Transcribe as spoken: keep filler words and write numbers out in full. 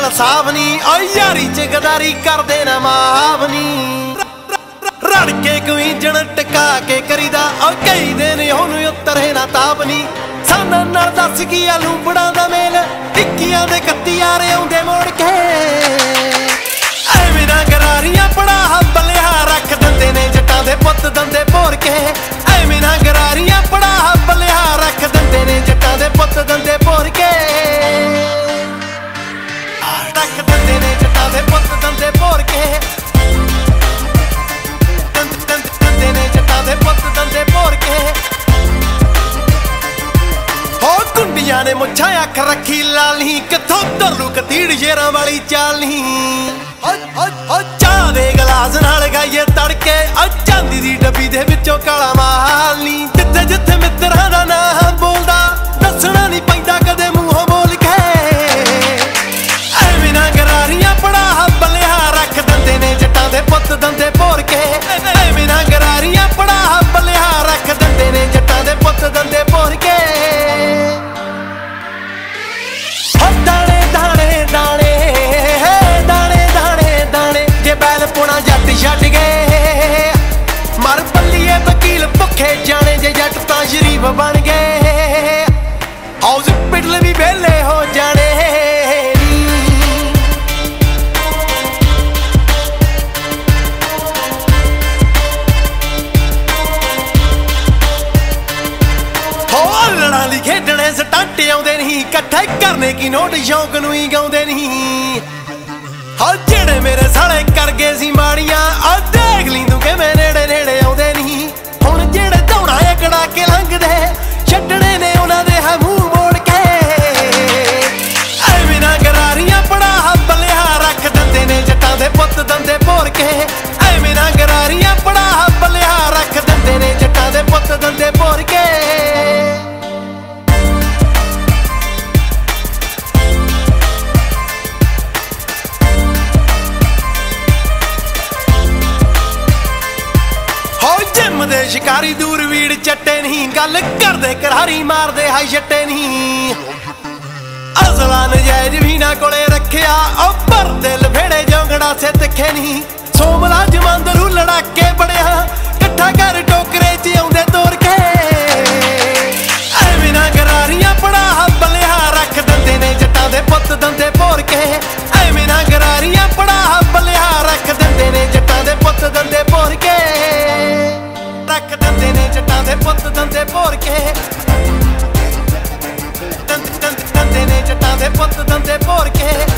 सावनी ओ यारी च गदारी कर देना मावनी रड़ के कोई जन टिका के करीदा ओ कई दिन ओनू उतरे ना तापनी साना नाल दस की आलू बड़ा दा मेल टिक्कियां दे कत्ती यारे आउंदे मोड़ के एवें ना गरारियां पड़ा बलिया रख दिंदे ने जट्टां दे पुੱਤ दंदे भोर के एवें ना गरारियां पड़ा बलिया रख दिंदे ने जट्टां दे पुੱਤ दंदे भोर के रख दिंदे ने जट्टां दे पुੱਤ दंदे भोर के दंदे ने जट्टां दे पुੱਤ दंदे भोर के हो कुंडियां ने मुछां अख रखी लाली किथों धरलू कतीड़ शेरां वाली चाली चाह दे गलास नाल गाइए तड़के चांदी दी डब्बी दे विचों काला माल नी जिथे जिथे मित्रां दा नाम बोलदा दसना नहीं पैंदा कदे मूंहों बोल के एवें ना गरारियां पड़ा बलिया रख दिंदे ने जट्टां दे पुੱਤ दंदे भोर के एवें ना गरारियां पड़ा बलिया रख दिंदे ने जट्टां दे पुੱਤ दंदे भोर के दाणे दाणे दाणे दाणे दाणे दाणे जे बैल पुणा जट छड्ड गए मर बल्लीए वकील भुखे जाने जे जट तां शरीफ बन गए हॉस्पिटल भी वेले हो जाने खेडने सटांटे आउंदे नहीं कट्ठे करने की नोट शौक नूं ही गाउंदे नहीं हाँ जेड़े मेरे साले कर गए सी माड़ियां आ देख ली तू कि मैं नेड़े नेड़े आउंदे नहीं हुण जेड़े दौड़ा एकड़ा के लंघदे छड्डने ने उन्हां दे है मूंह मोड़ के एवें ना गरारियां पड़ा बलिया रख दिंदे ने जट्टां दे पुੱਤ दंदे भोर के एवें ना गरारियां पड़ा बलिया रख दिंदे ने जट्टां दे पुੱਤ दंदे भोर के दे शिकारी दूरवीड़ चट्टे नहीं गल करदे करारी मारदे हाई छट्टे नहीं असला नजायज भी ना कोले रखिया ओ पर दिल भेड़े जोगड़ा से तिखे नहीं सोमला जमांदरू लड़ाके बड़िया कट्ठा कर टोकरे च आउंदे तोड़ के एवें ना गरारियां पड़ा बलिया रख दिंदे ने जट्टां दे पुੱਤ दंदे भोर के एवें ना गरारियां पड़ा बलिया रख दिंदे ने जट्टां दे पुੱਤ दंदे भोर के रख दिंदे ने जट्टां दे पुੱਤ दंदे भोर के दंदे ने जट्टां दे पुੱਤ दंदे भोर के